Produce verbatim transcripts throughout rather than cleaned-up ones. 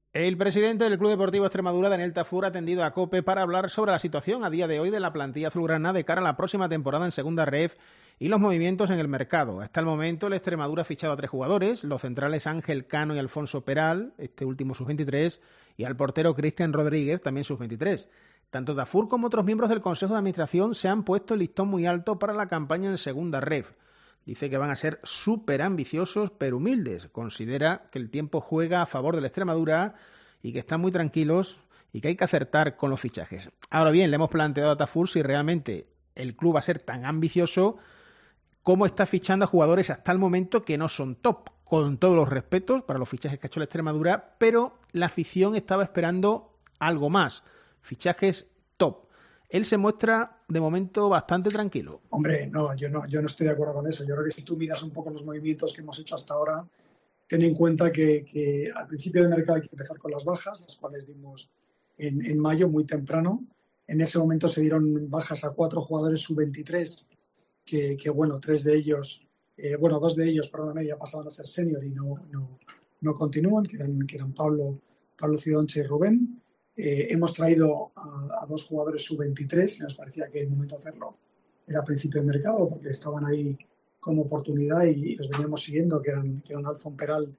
El presidente del Club Deportivo Extremadura, Daniel Tafur, ha atendido a COPE para hablar sobre la situación a día de hoy de la plantilla azulgrana de cara a la próxima temporada en Segunda Ref y los movimientos en el mercado. Hasta el momento, el Extremadura ha fichado a tres jugadores, los centrales Ángel Cano y Alfonso Peral, este último sub veintitrés, y al portero Cristian Rodríguez, también sub veintitrés. Tanto Tafur como otros miembros del Consejo de Administración se han puesto el listón muy alto para la campaña en Segunda Ref. Dice que van a ser súper ambiciosos, pero humildes. Considera que el tiempo juega a favor de la Extremadura y que están muy tranquilos y que hay que acertar con los fichajes. Ahora bien, le hemos planteado a Tafur si realmente el club va a ser tan ambicioso como está fichando a jugadores hasta el momento que no son top. Con todos los respetos para los fichajes que ha hecho la Extremadura, pero la afición estaba esperando algo más. Fichajes top. Él se muestra de momento bastante tranquilo. Hombre, no, yo no, yo no estoy de acuerdo con eso. Yo creo que si tú miras un poco los movimientos que hemos hecho hasta ahora, ten en cuenta que, que al principio del mercado hay que empezar con las bajas, las cuales dimos en, en mayo, muy temprano. En ese momento se dieron bajas a cuatro jugadores sub veintitrés, que, que bueno, tres de ellos, eh, bueno, dos de ellos, perdóname, ya pasaban a ser senior y no, no, no continúan, que eran, que eran Pablo, Pablo Cidonche y Rubén. Eh, hemos traído a, a dos jugadores sub veintitrés y nos parecía que el momento de hacerlo era a principio de mercado porque estaban ahí como oportunidad y, y los veníamos siguiendo, que eran, que eran Alfon Peral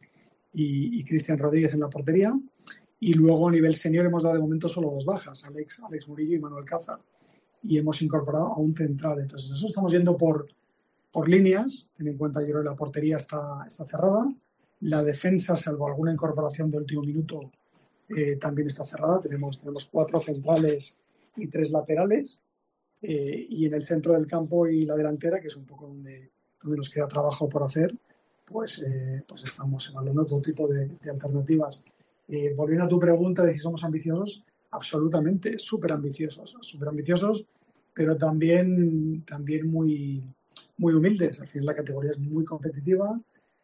y, y Cristian Rodríguez en la portería. Y luego a nivel senior hemos dado de momento solo dos bajas, Alex, Alex Murillo y Manuel Cázar. Y hemos incorporado a un central. Entonces nosotros estamos yendo por, por líneas. Ten en cuenta, yo creo que la portería está, está cerrada. La defensa, salvo alguna incorporación de último minuto, Eh, también está cerrada. Tenemos, tenemos cuatro centrales y tres laterales, eh, y en el centro del campo y la delantera, que es un poco donde, donde nos queda trabajo por hacer, pues, eh, pues estamos evaluando todo tipo de, de alternativas. Eh, volviendo a tu pregunta de si somos ambiciosos, absolutamente, súper ambiciosos, súper ambiciosos, pero también, también muy, muy humildes. Al final la categoría es muy competitiva.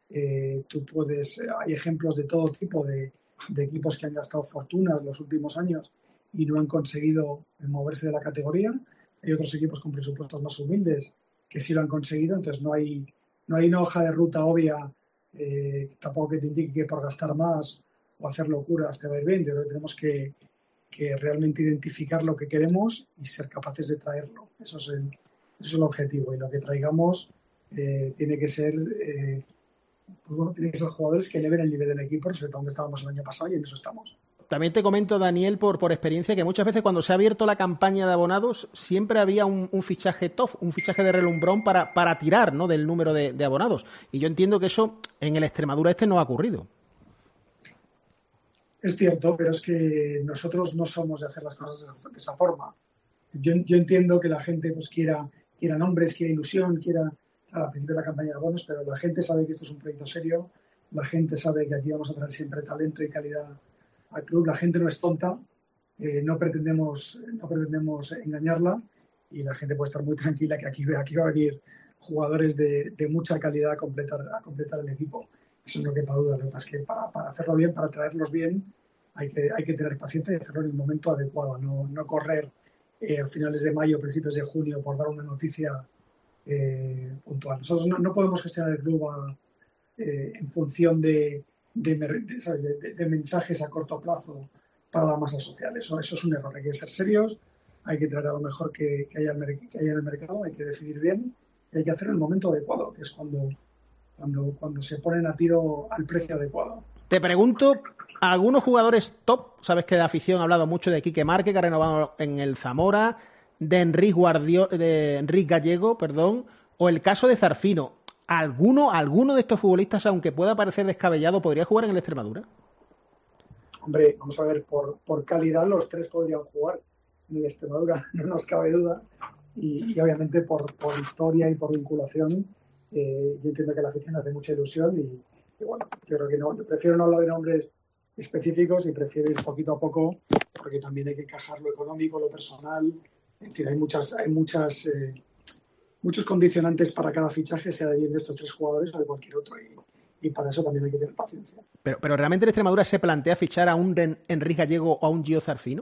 Eh, tú puedes, hay ejemplos de todo tipo de de equipos que han gastado fortunas los últimos años y no han conseguido moverse de la categoría. Hay otros equipos con presupuestos más humildes que sí lo han conseguido, entonces no hay, no hay una hoja de ruta obvia, eh, tampoco que te indique que por gastar más o hacer locuras te va a ir bien. Yo creo que tenemos que, que realmente identificar lo que queremos y ser capaces de traerlo. Eso es el, eso es el objetivo, y lo que traigamos eh, tiene que ser... Eh, Pues bueno, tienen que ser jugadores que eleven el nivel del equipo respecto a donde estábamos el año pasado, y en eso estamos. También te comento, Daniel, por, por experiencia, que muchas veces cuando se ha abierto la campaña de abonados siempre había un, un fichaje top, un fichaje de relumbrón para, para tirar, ¿no?, del número de, de abonados. Y yo entiendo que eso en el Extremadura este no ha ocurrido. Es cierto, pero es que nosotros no somos de hacer las cosas de esa forma. Yo, yo entiendo que la gente pues quiera, quiera nombres, quiera ilusión, quiera... al principio de la campaña de abonos, pero la gente sabe que esto es un proyecto serio, la gente sabe que aquí vamos a traer siempre talento y calidad al club, la gente no es tonta, eh, no pretendemos no pretendemos engañarla, y la gente puede estar muy tranquila que aquí, aquí va a venir jugadores de, de mucha calidad a completar, a completar el equipo. Eso no quepa duda. Lo que pasa es que para, para hacerlo bien, para traerlos bien, hay que, hay que tener paciencia y hacerlo en el momento adecuado, no, no correr eh, a finales de mayo, principios de junio por dar una noticia Eh, puntual. Nosotros no, no podemos gestionar el club a, eh, en función de, de, de, ¿sabes? De, de, de mensajes a corto plazo para la masa social. Eso, eso es un error. Hay que ser serios, hay que traer a lo mejor que, que, haya, que haya en el mercado, hay que decidir bien y hay que hacer en el momento adecuado, que es cuando, cuando, cuando se ponen a tiro al precio adecuado. Te pregunto, algunos jugadores top, sabes que la afición ha hablado mucho de Quique Márquez, que ha renovado en el Zamora, de Enrique Guardio, de Enrique Gallego, perdón, o el caso de Zarfino. ¿Alguno, alguno de estos futbolistas, aunque pueda parecer descabellado, podría jugar en el Extremadura? Hombre, vamos a ver, por, por calidad los tres podrían jugar en el Extremadura, no nos cabe duda, y, y obviamente por, por historia y por vinculación, eh, yo entiendo que la afición hace mucha ilusión, y, y bueno, yo creo que no, yo prefiero no hablar de nombres específicos y prefiero ir poquito a poco, porque también hay que encajar lo económico, lo personal. Es decir, hay muchas, hay muchas, eh, muchos condicionantes para cada fichaje, sea de bien de estos tres jugadores o de cualquier otro, y, y para eso también hay que tener paciencia. Pero, pero ¿realmente en Extremadura se plantea fichar a un Enrique Gallego o a un Gio Zarfino?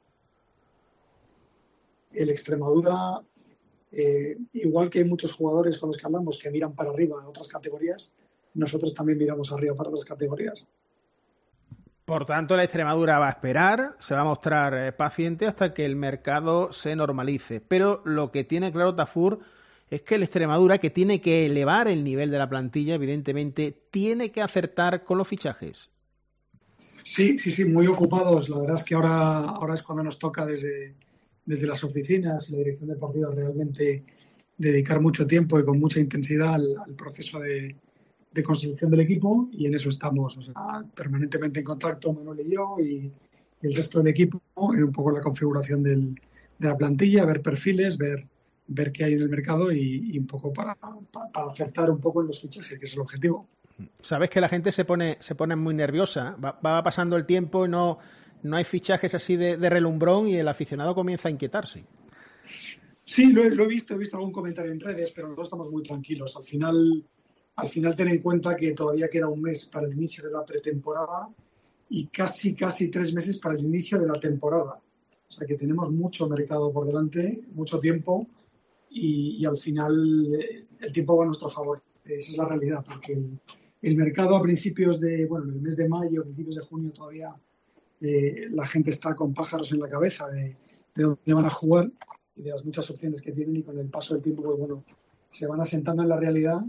El Extremadura, eh, igual que hay muchos jugadores con los que hablamos que miran para arriba a otras categorías, nosotros también miramos arriba para otras categorías. Por tanto, la Extremadura va a esperar, se va a mostrar eh, paciente hasta que el mercado se normalice. Pero lo que tiene claro Tafur es que el Extremadura, que tiene que elevar el nivel de la plantilla, evidentemente, tiene que acertar con los fichajes. Sí, sí, sí, muy ocupados. La verdad es que ahora, ahora es cuando nos toca desde, desde las oficinas y la dirección deportiva realmente dedicar mucho tiempo y con mucha intensidad al, al proceso de, de construcción del equipo, y en eso estamos, o sea, permanentemente en contacto Manuel y yo y, y el resto del equipo en un poco la configuración del, de la plantilla, ver perfiles, ver, ver qué hay en el mercado y, y un poco para, para, para acertar un poco en los fichajes, que es el objetivo. Sabes que la gente se pone, se pone muy nerviosa, va, va pasando el tiempo y no, no hay fichajes así de, de relumbrón y el aficionado comienza a inquietarse. Sí, lo he, lo he visto, he visto algún comentario en redes, pero nosotros estamos muy tranquilos. Al final, al final ten en cuenta que todavía queda un mes para el inicio de la pretemporada y casi, casi tres meses para el inicio de la temporada. O sea que tenemos mucho mercado por delante, mucho tiempo y, y al final eh, el tiempo va a nuestro favor. Esa es la realidad, porque el, el mercado a principios de, bueno, en el mes de mayo, principios de junio todavía eh, la gente está con pájaros en la cabeza de, de dónde van a jugar y de las muchas opciones que tienen, y con el paso del tiempo, pues bueno, se van asentando en la realidad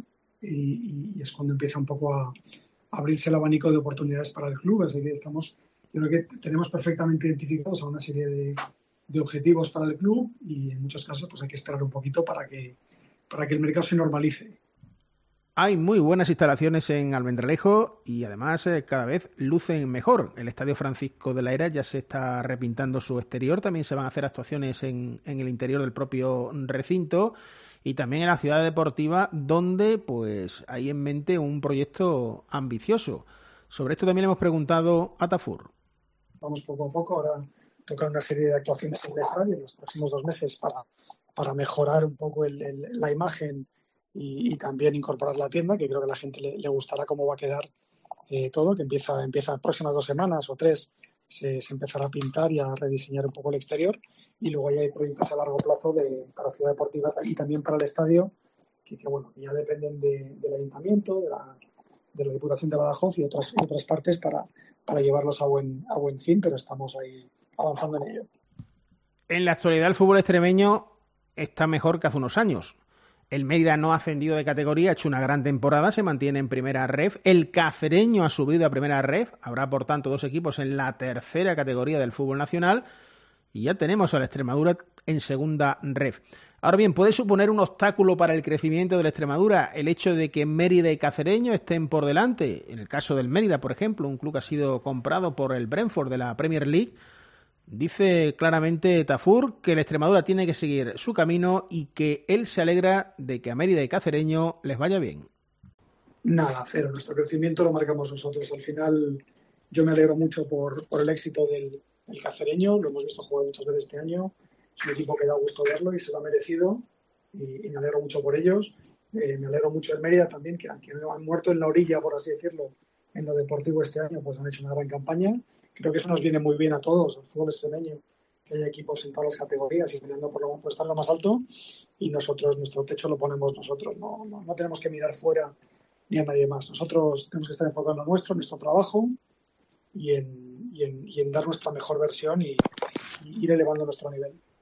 y, y es cuando empieza un poco a, a abrirse el abanico de oportunidades para el club. Así que estamos, yo creo que tenemos perfectamente identificados a una serie de, de objetivos para el club y en muchos casos pues hay que esperar un poquito para que, para que el mercado se normalice. Hay muy buenas instalaciones en Almendralejo y además eh, cada vez lucen mejor. El Estadio Francisco de la Era ya se está repintando su exterior, también se van a hacer actuaciones en, en el interior del propio recinto y también en la ciudad deportiva, donde pues hay en mente un proyecto ambicioso. Sobre esto también le hemos preguntado a Tafur. Vamos poco a poco, ahora toca una serie de actuaciones en el estadio en los próximos dos meses para, para mejorar un poco el, el, la imagen y, y también incorporar la tienda, que creo que a la gente le, le gustará cómo va a quedar eh, todo, que empieza, empieza las próximas dos semanas o tres, se, se empezará a pintar y a rediseñar un poco el exterior, y luego ya hay proyectos a largo plazo de, para Ciudad Deportiva y también para el estadio, que, que bueno, ya dependen de, del Ayuntamiento, de la, de la Diputación de Badajoz y otras, y otras partes para, para llevarlos a buen, a buen fin, pero estamos ahí avanzando en ello. En la actualidad el fútbol extremeño está mejor que hace unos años. El Mérida no ha ascendido de categoría, ha hecho una gran temporada, se mantiene en primera ref. El Cacereño ha subido a primera ref. Habrá, por tanto, dos equipos en la tercera categoría del fútbol nacional. Y ya tenemos a la Extremadura en segunda ref. Ahora bien, ¿puede suponer un obstáculo para el crecimiento de la Extremadura el hecho de que Mérida y Cacereño estén por delante? En el caso del Mérida, por ejemplo, un club que ha sido comprado por el Brentford de la Premier League. Dice claramente Tafur que la Extremadura tiene que seguir su camino y que él se alegra de que a Mérida y Cacereño les vaya bien. Nada, cero. Nuestro crecimiento lo marcamos nosotros. Al final yo me alegro mucho por, por el éxito del, del Cacereño. Lo hemos visto jugar muchas veces este año. Es un equipo que da gusto verlo y se lo ha merecido. Y, y me alegro mucho por ellos. Eh, me alegro mucho del Mérida también, que aunque han muerto en la orilla, por así decirlo, en lo deportivo este año, pues han hecho una gran campaña. Creo que eso nos viene muy bien a todos, al fútbol extremeño, que haya equipos en todas las categorías y peleando por, lo, por estar lo más alto, y nosotros, nuestro techo lo ponemos nosotros, no, no, no tenemos que mirar fuera ni a nadie más. Nosotros tenemos que estar enfocados en lo nuestro, en nuestro trabajo y en, y en, y en dar nuestra mejor versión y, y ir elevando nuestro nivel.